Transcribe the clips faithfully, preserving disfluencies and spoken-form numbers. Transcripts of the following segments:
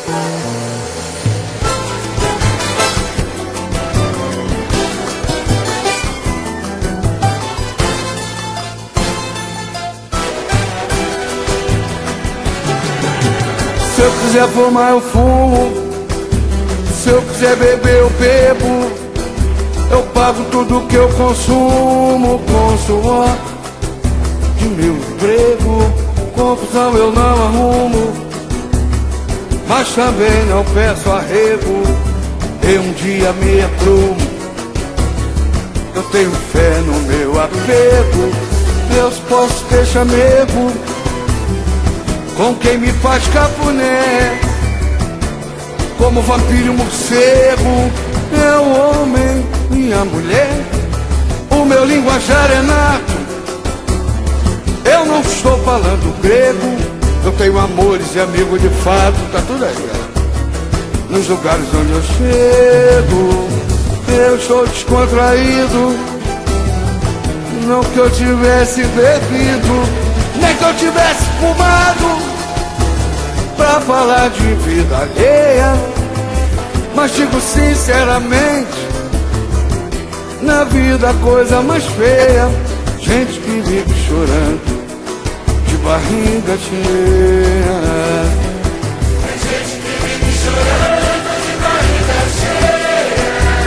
Se eu quiser fumar eu fumo, se eu quiser beber eu bebo. Eu pago tudo que eu consumo com suor de meu emprego. Confusão eu não arrumo, mas também não peço arrego. E um dia me aprumo, eu tenho fé no meu apego. Deus posso ter chamego com quem me faz cafuné, como vampiro e morcego. É o homem e a mulher, o meu linguajar é nato. Eu não estou falando grego, eu tenho amores e amigos de fato. Tá tudo aí, ó. Nos lugares onde eu chego, eu estou descontraído. Não que eu tivesse bebido, nem que eu tivesse fumado, pra falar de vida alheia. Mas digo sinceramente, na vida a coisa mais feia, gente que vive chorando de barriga cheia. Tem gente que vive chorando de barriga cheia.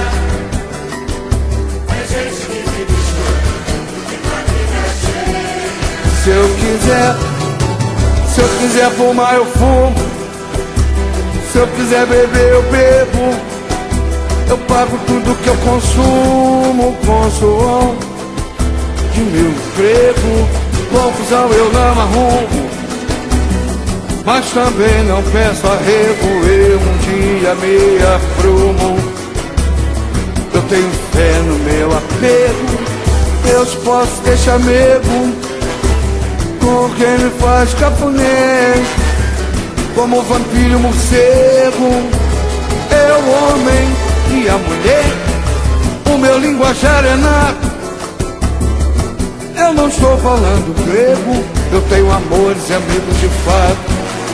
Tem gente que vive chorando de barriga cheia. Se eu quiser, se eu quiser fumar eu fumo, se eu quiser beber eu bebo. Eu pago tudo que eu consumo com suor de meu emprego. Confusão eu não arrumo, mas também não peço arrego. Eu um dia me aprumo, eu tenho fé no meu apego. Deus posso ter chamego com quem me faz cafuné, como vampiro e morcego. É o homem e a mulher, o meu linguajar é nato. Eu não estou falando grego, eu tenho amores e amigos de fato.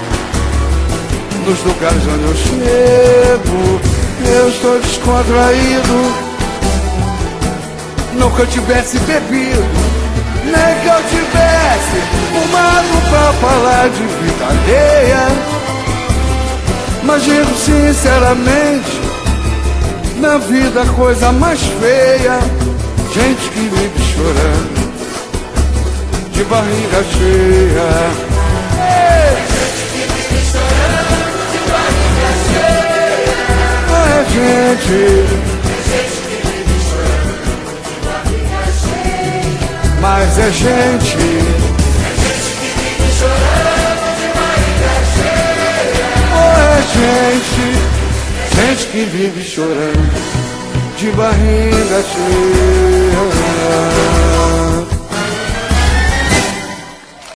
Nos lugares onde eu chego, eu estou descontraído. Não que eu tivesse bebido, nem que eu tivesse fumado pra falar de vida alheia. Mas digo sinceramente, na vida a coisa mais feia, gente que vive chorando de barriga cheia. Tem gente que vive chorando de barriga cheia. É gente, Tem gente que vive chorando de barriga cheia. mas é gente. Tem gente que vive chorando de barriga cheia. É gente, gente que vive chorando de barriga cheia.